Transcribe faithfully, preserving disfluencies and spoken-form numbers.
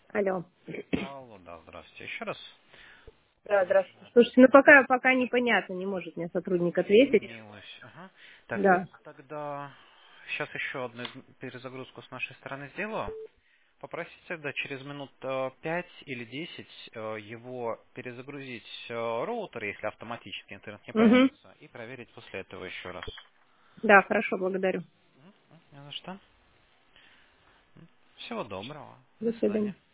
Алло. Алло, да, здравствуйте еще раз. Да, здравствуйте. Уже Слушайте, ну пока, пока непонятно, не может мне сотрудник ответить. соединилось. Ага. Так, я Да. тогда сейчас еще одну перезагрузку с нашей стороны сделаю. Попросите тогда через минут э, пять или десять э, его перезагрузить э, роутер, если автоматически интернет не Угу. появится, и проверить после этого еще раз. Да, хорошо, благодарю. Мгм. Не за что. Всего доброго. До До свидания. свидания.